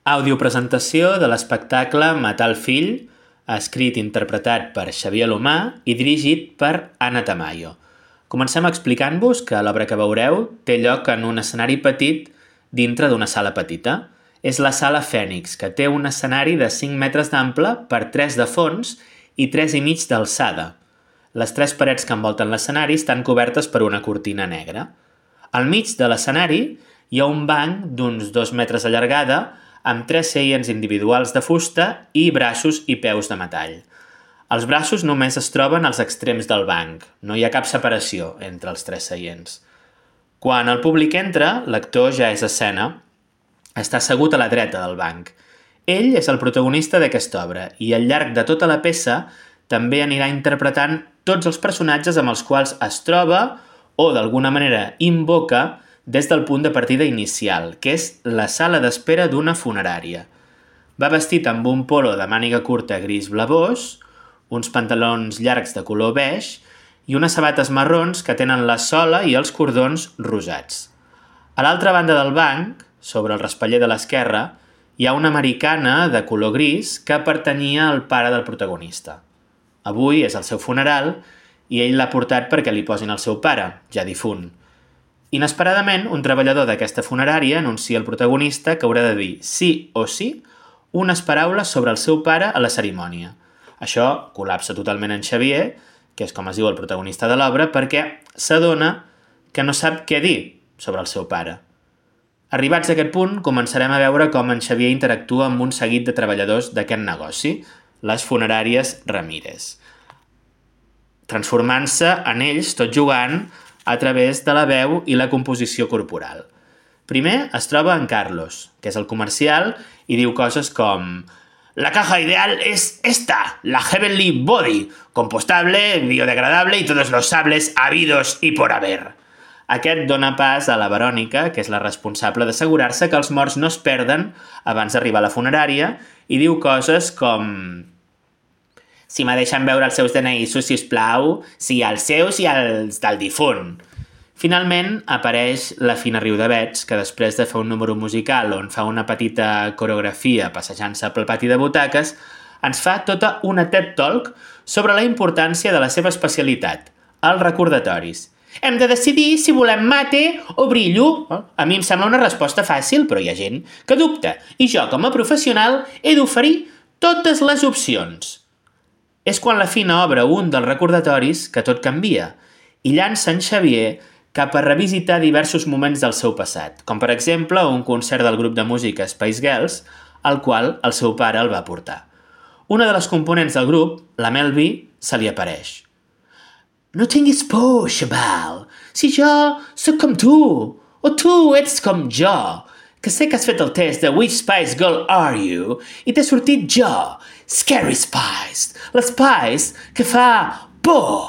Audiopresentació de l'espectacle Matar el fill, escrit i interpretat per Xavier Alomà i dirigit per Anna Tamayo. Comencem explicant-vos que l'obra que veureu té lloc en un escenari petit dintre d'una sala petita. És la Sala Fènix, que té un escenari de 5 metres d'ample per 3 de fons i 3,5 d'alçada. Les 3 parets que envolten l'escenari estan cobertes per una cortina negra. Al mig de l'escenari hi ha un banc d'uns 2 metres de llargada amb 3 seients individuals de fusta i braços i peus de metall. Els braços només es troben als extrems del banc, no hi ha cap separació entre els 3 seients. Quan el públic entra, l'actor ja és a escena. Està assegut a la dreta del banc. Ell és el protagonista d'aquesta obra i al llarg de tota la peça també anirà interpretant tots els personatges amb els quals es troba o d'alguna manera invoca des del punt de partida inicial, que és la sala d'espera d'una funerària. Va vestit amb un polo de màniga curta gris blavós, uns pantalons llargs de color beix i unes sabates marrons que tenen la sola i els cordons rosats. A l'altra banda del banc, sobre el raspaller de l'esquerra, hi ha una americana de color gris que pertanyia al pare del protagonista. Avui és el seu funeral i ell l'ha portat perquè li posin el seu pare, ja difunt. Inesperadament, un treballador d'aquesta funerària anuncia al protagonista que haurà de dir sí o sí unes paraules sobre el seu pare a la cerimònia. Això col·lapsa totalment en Xavier, que és com es diu el protagonista de l'obra, perquè s'adona que no sap què dir sobre el seu pare. Arribats a aquest punt, començarem a veure com en Xavier interactua amb un seguit de treballadors d'aquest negoci, les funeràries Ramírez, transformant-se en ells tot jugant a través de la veu i la composició corporal. Primer es troba en Carlos, que és el comercial, i diu coses com «La caja ideal es esta, la Heavenly Body, compostable, biodegradable y todos los sables habidos y por haber». Aquest dona pas a la Verònica, que és la responsable d'assegurar-se que els morts no es perden abans d'arribar a la funerària, i diu coses com «Si me deixen veure els seus DNIs, sisplau, sí, els seus i els del difunt». Finalment apareix la Fina Riudavets, que després de fer un número musical on fa una petita coreografia passejant-se pel pati de butaques, ens fa tota una TED Talk sobre la importància de la seva especialitat, els recordatoris. Hem de decidir si volem mate o brillo. A mi em sembla una resposta fàcil, però hi ha gent que dubta. I jo, com a professional, he d'oferir totes les opcions. És quan la Fina obre un dels recordatoris que tot canvia i llança en Xavier cap a revisitar diversos moments del seu passat, com per exemple un concert del grup de música Spice Girls, al qual el seu pare el va portar. Una de les components del grup, la Mel B, se li apareix. No tinguis por, xaval, si jo sóc com tu, o tu ets com jo, que sé que has fet el test de Which Spice Girl Are You i t'he sortit jo, Scary Spice, la Spice que fa por.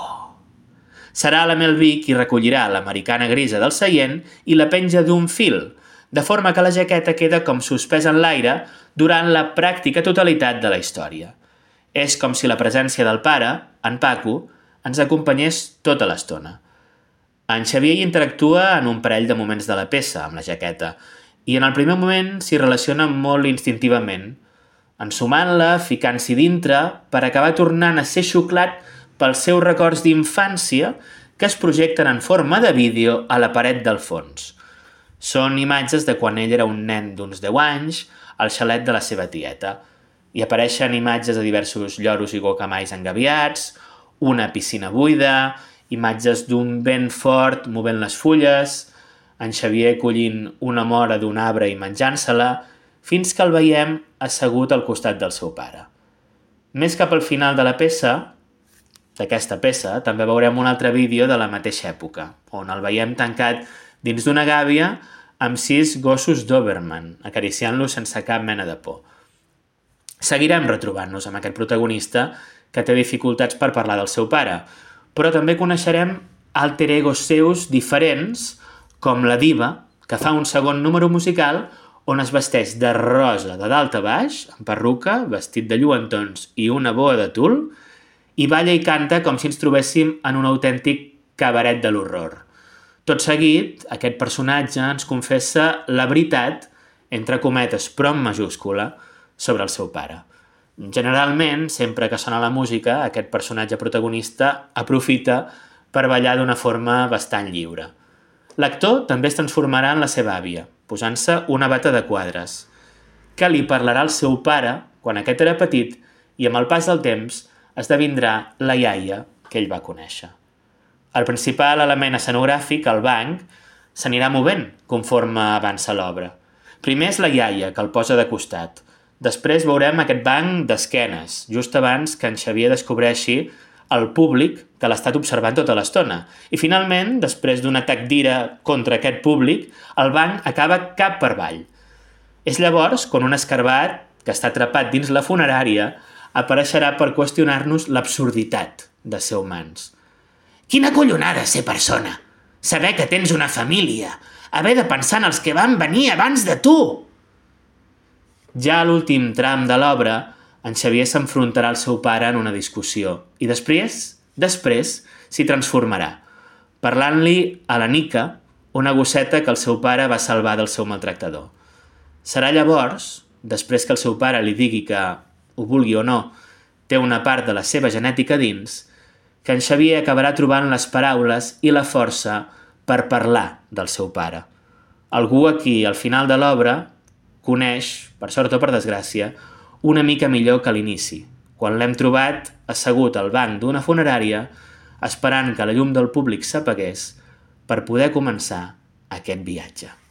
Serà la Mel B qui recollirà l'americana grisa del seient i la penja d'un fil, de forma que la jaqueta queda com suspesa en l'aire durant la pràctica totalitat de la història. És com si la presència del pare, en Paco, ens acompanyés tota l'estona. En Xavier hi interactua en un parell de moments de la peça, amb la jaqueta, i en el primer moment s'hi relaciona molt instintivament, ensumant-la, ficant-s'hi dintre, per acabar tornant a ser xuclat pels seus records d'infància que es projecten en forma de vídeo a la paret del fons. Són imatges de quan ell era un nen d'uns 10 anys, al xalet de la seva tieta. Hi apareixen imatges de diversos lloros i guacamais engaviats, una piscina buida, imatges d'un vent fort movent les fulles, en Xavier collint una mora d'un arbre i menjant-se-la, fins que el veiem assegut al costat del seu pare. Més cap al final de la peça, d'aquesta peça, també veurem un altre vídeo de la mateixa època, on el veiem tancat dins d'una gàbia amb 6 gossos Doberman, acariciant-lo sense cap mena de por. Seguirem retrobant-nos amb aquest protagonista que té dificultats per parlar del seu pare, però també coneixerem alter egos seus diferents, com la diva, que fa un segon número musical on es vesteix de rosa de dalt a baix, amb perruca, vestit de lluentons i una boa de tul, i balla i canta com si ens trobéssim en un autèntic cabaret de l'horror. Tot seguit, aquest personatge ens confessa la veritat entre cometes però en majúscula, sobre el seu pare. Generalment, sempre que sona la música, aquest personatge protagonista aprofita per ballar d'una forma bastant lliure. L'actor també es transformarà en la seva àvia, posant-se una bata de quadres, que li parlarà al seu pare quan aquest era petit i amb el pas del temps esdevindrà la iaia que ell va conèixer. El principal element escenogràfic, el banc, s'anirà movent conforme avança l'obra. Primer és la iaia, que el posa de costat. Després veurem aquest banc d'esquenes, just abans que en Xavier descobreixi el públic que l'ha estat observant tota l'estona. I finalment, després d'un atac d'ira contra aquest públic, el banc acaba cap per avall. És llavors quan un escarbat, que està atrapat dins la funerària, apareixerà per qüestionar-nos l'absurditat de ser humans. Quina collonada ser persona! Saber que tens una família! Haver de pensar en els que van venir abans de tu! Ja a l'últim tram de l'obra, en Xavier s'enfrontarà al seu pare en una discussió i després s'hi transformarà, parlant-li a la Nica, una gosseta que el seu pare va salvar del seu maltractador. Serà llavors, després que el seu pare li digui que, ho vulgui o no, té una part de la seva genètica dins, que en Xavier acabarà trobant les paraules i la força per parlar del seu pare. Algú a qui, al final de l'obra, coneix, per sort o per desgràcia, una mica millor que a l'inici, quan l'hem trobat assegut al banc d'una funerària esperant que la llum del públic s'apagués per poder començar aquest viatge.